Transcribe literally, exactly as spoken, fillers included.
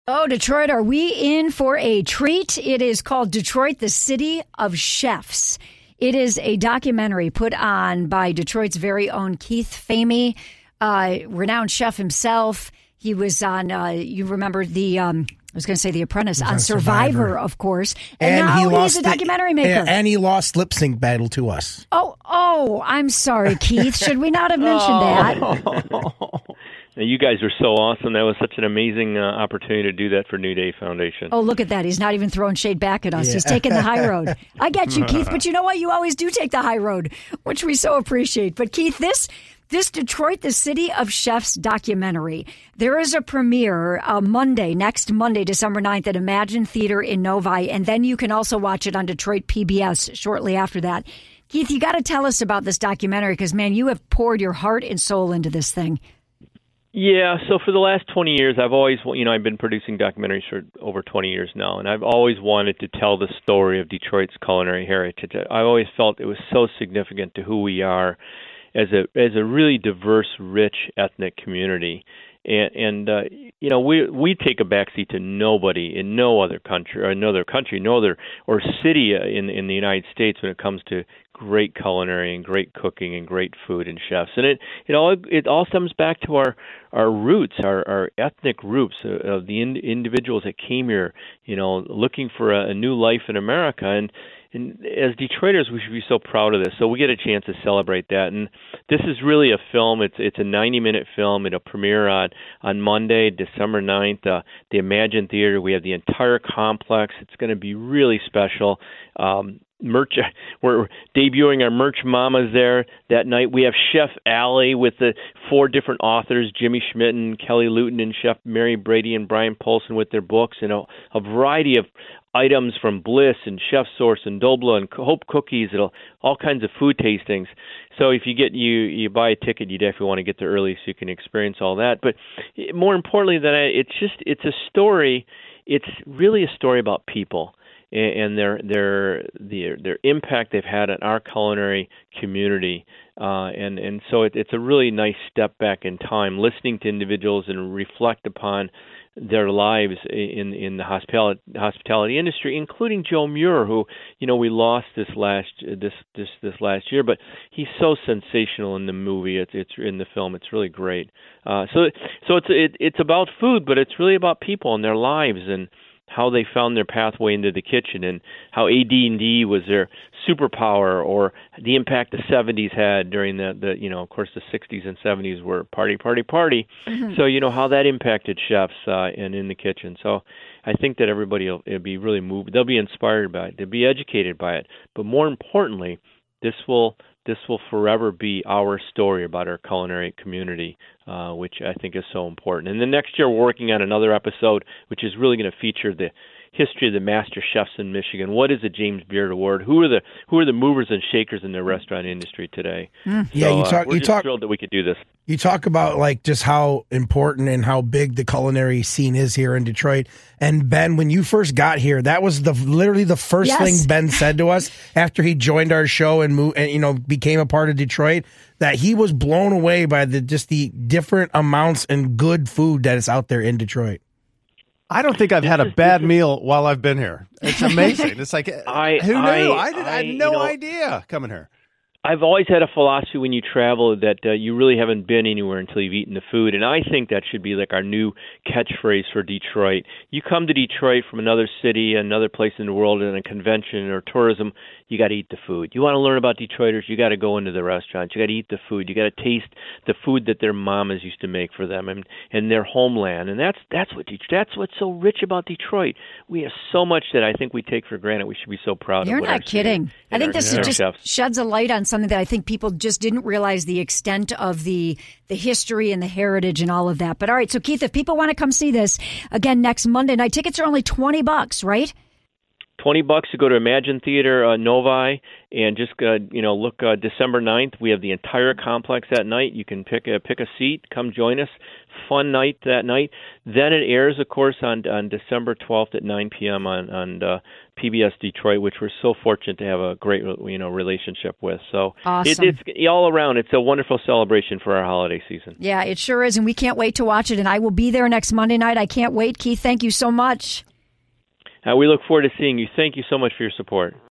Oh, Detroit, are we in for a treat? It is called Detroit, the City of Chefs. It is a documentary put on by Detroit's very own Keith Famey, uh, renowned chef himself. He was on, uh, you remember the, um, I was going to say The Apprentice, on, on Survivor, Survivor, of course. And, and now he lost he's a documentary the, maker. And he lost lip sync battle to us. Oh, oh, I'm sorry, Keith. Should we not have mentioned oh. that? Now, you guys were so awesome. That was such an amazing uh, opportunity to do that for New Day Foundation. Oh, look at that. He's not even throwing shade back at us. Yeah. He's taking the high road. I get you, Keith, but you know what? You always do take the high road, which we so appreciate. But, Keith, this this Detroit, the City of Chefs documentary, there is a premiere uh, Monday, next Monday, December ninth at Imagine Theater in Novi, and then you can also watch it on Detroit P B S shortly after that. Keith, you got to tell us about this documentary because, man, you have poured your heart and soul into this thing. Yeah, so for the last twenty years, I've always, you know, I've been producing documentaries for over twenty years now, and I've always wanted to tell the story of Detroit's culinary heritage. I always felt it was so significant to who we are as a as a really diverse, rich ethnic community. And, and uh, you know, we we take a backseat to nobody in no other country or another country, no other or city in in the United States when it comes to great culinary and great cooking and great food and chefs. And it it all it all stems back to our our roots, our our ethnic roots of, of the in, individuals that came here, you know, looking for a, a new life in America. And And as Detroiters, we should be so proud of this. So we get a chance to celebrate that. And this is really a film. It's it's a ninety-minute film. It'll premiere on, on Monday, December ninth, uh, the Imagine Theater. We have the entire complex. It's going to be really special. Um, merch, we're debuting our Merch Mamas there that night. We have Chef Alley with the four different authors, Jimmy Schmitten, Kelly Luton, and Chef Mary Brady and Brian Polson with their books, and a, a variety of items from Bliss and Chef Source and Dobla and Hope Cookies, it'll, all kinds of food tastings. So if you get you you buy a ticket, you definitely want to get there early so you can experience all that. But more importantly than that, it's just it's a story. It's really a story about people and their their their their impact they've had on our culinary community. Uh, and and so it, it's a really nice step back in time, listening to individuals and reflect upon their lives in in the hospitality hospitality industry, including Joe Muir, who you know we lost this last this this this last year, but he's so sensational in the movie. It's it's in the film. It's really great. Uh, so so it's it, it's about food, but it's really about people and their lives and how they found their pathway into the kitchen and how A D and D was their superpower, or the impact the seventies had during the, the you know, of course, the sixties and seventies were party, party, party. Mm-hmm. So, you know, how that impacted chefs uh, and in the kitchen. So I think that everybody will it'll be really moved. They'll be inspired by it. They'll be educated by it. But more importantly, this will this will forever be our story about our culinary community, uh, which I think is so important. And then next year, we're working on another episode, which is really going to feature the history of the master chefs in Michigan. What is the James Beard Award? Who are the who are the movers and shakers in the restaurant industry today? Mm. So, yeah, you talk. Uh, we're you just talk. Thrilled that we could do this. You talk about like just how important and how big the culinary scene is here in Detroit. And Ben, when you first got here, that was the literally the first yes. thing Ben said to us after he joined our show and moved and you know became a part of Detroit, that he was blown away by the just the different amounts and good food that is out there in Detroit. I don't think I've had a bad meal while I've been here. It's amazing. It's like, I, who knew? I, I, did, I, I had no you know, idea coming here. I've always had a philosophy when you travel that uh, you really haven't been anywhere until you've eaten the food, and I think that should be like our new catchphrase for Detroit. You come to Detroit from another city, another place in the world, in a convention or tourism, you got to eat the food. You want to learn about Detroiters, you got to go into the restaurants. You got to eat the food. You got to taste the food that their mamas used to make for them and, and their homeland, and that's that's what that's what's so rich about Detroit. We have so much that I think we take for granted. We should be so proud You're of. You're not kidding. I think this just chefs. sheds a light on something that I think people just didn't realize the extent of the the history and the heritage and all of that. But all right, so Keith, if people want to come see this again next Monday night, tickets are only twenty bucks, right? twenty bucks to go to Imagine Theater uh, Novi and just uh, you know look uh, December ninth. We have the entire complex that night. You can pick a pick a seat, come join us. fun night that night. Then it airs, of course, on on December twelfth at nine p.m. on on uh, P B S Detroit, which we're so fortunate to have a great you know relationship with. So awesome. it, it's all around. It's a wonderful celebration for our holiday season. Yeah, it sure is, and we can't wait to watch it. And I will be there next Monday night. I can't wait, Keith. Thank you so much. Uh, we look forward to seeing you. Thank you so much for your support.